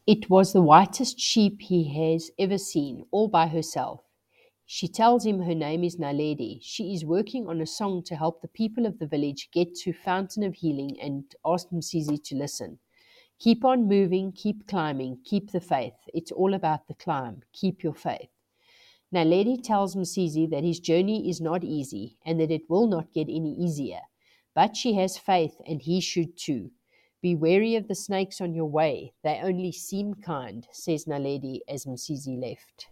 It was the whitest sheep he has ever seen, all by herself. She tells him her name is Naledi. She is working on a song to help the people of the village get to Fountain of Healing and asked Msizi to listen. Keep on moving, keep climbing, keep the faith. It's all about the climb. Keep your faith. Naledi tells Msizi that his journey is not easy and that it will not get any easier. But she has faith and he should too. Be wary of the snakes on your way. They only seem kind, says Naledi as Msizi left.